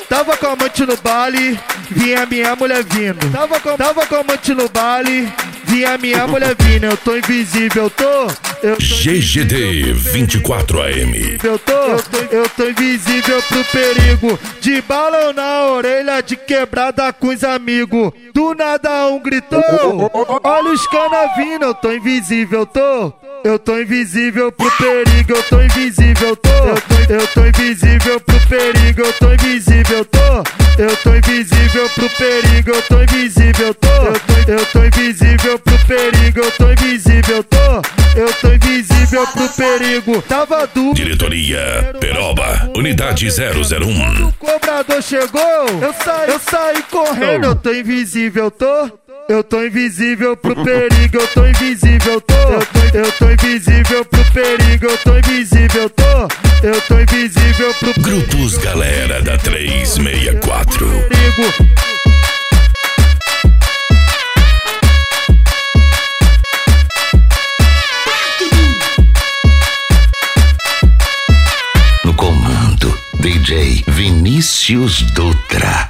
Tava com a amante no baile, vinha minha mulher vindo. Tava com a amante no baile, vinha minha mulher vindo. Eu tô invisível, GGD 24 AM. Eu tô invisível pro perigo. De balão na orelha, de quebrada com os amigos. Do nada um gritou, olha os cana vindo. Eu tô invisível, eu tô invisível pro perigo. Eu tô invisível, eu tô invisível pro perigo. Eu tô invisível, eu tô invisível pro perigo. Eu tô invisível, eu tô invisível pro perigo. Eu tô invisível, eu tô invisível pro perigo. Tava duro. Diretoria Peroba, unidade 001. O cobrador chegou, eu saí correndo. Eu tô invisível, eu tô invisível pro perigo. Eu tô invisível, eu tô invisível pro perigo. Eu tô invisível, eu tô invisível pro perigo. Grupos Galera da 364. No comando, DJ Vinícius Dutra.